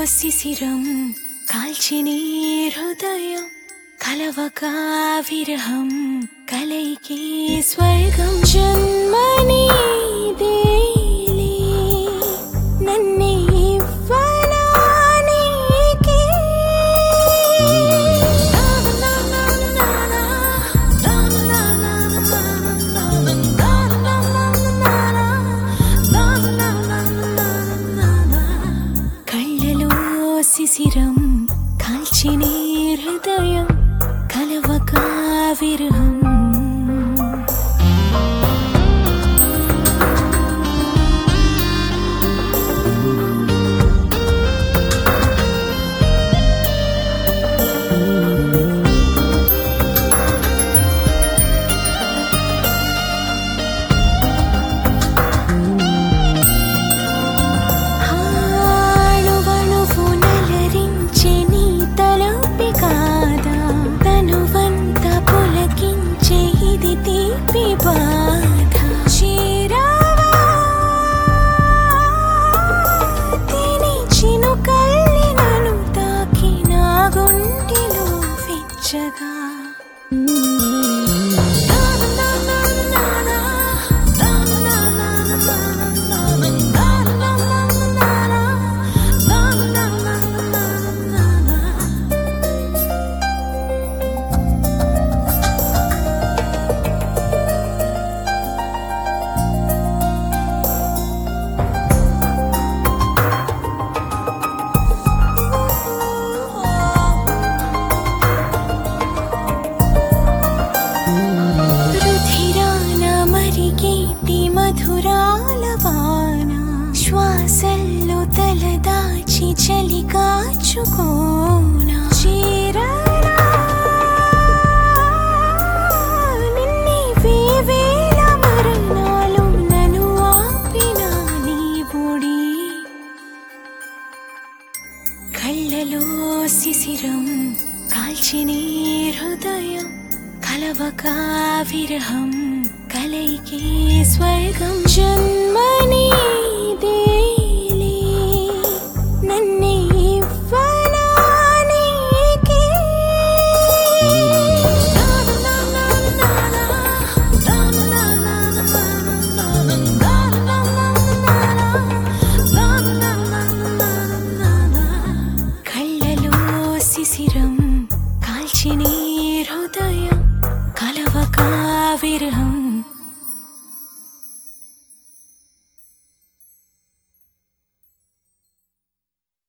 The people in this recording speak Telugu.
శిశిరం కాల్చిని హృదయం కలవక విరహం కలయికే స్వర్గం జన్మని దేలి నన్నే ఇవ్వనా నీకే కళ్ళలో శిశిరం కాల్చిని హృదయం కలవక విరహం శ్వాసల్లో తలదాచి చలి కాచుకోనా చీరనా నిన్నే వేవేల మరణాలు నన్ను ఆపిన నీ బొడి కళ్ళలో శిశిరం కాల్చిని హృదయం కలవక విరహం కలయికే స్వర్గం జన్మని దేలి నన్నే ఇవ్వనా నీకే కళ్ళలో శిశిరం కాల్చిని హృదయం కలవక విరహం